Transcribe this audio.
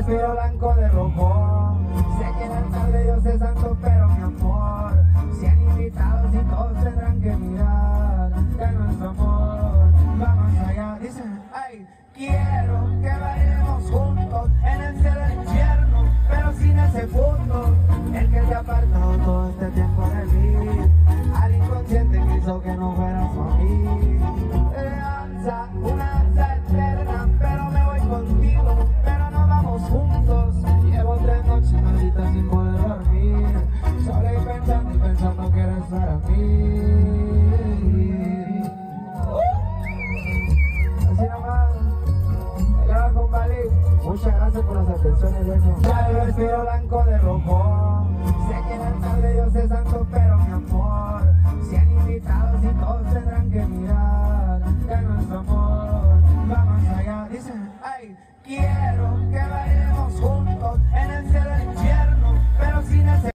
vestido blanco de rojo. Sé que en el tarde Dios es santo, pero mi amor, 100 invitados y todos tendrán que mirar que nuestro amor va más allá. Dicen, ay, quiero que bailemos juntos en el cielo del infierno, pero sin ese punto, el que te ha apartado todo este tiempo de mí, al inconsciente que hizo que no fueras a mí. Una danza eterna, pero me voy contigo, pero no vamos juntos. Llevo 3 noches malditas sin poder dormir, solo y pensando que eres para mí. Así nomás, allá con Bali. Muchas gracias por las atenciones de eso. Ya el vestido blanco de rojo. Sé que en el tarde Dios es santo, pero mi amor, 100 invitados y todos tendrán que mirar que nuestro amor va más allá. Dicen, ay, quiero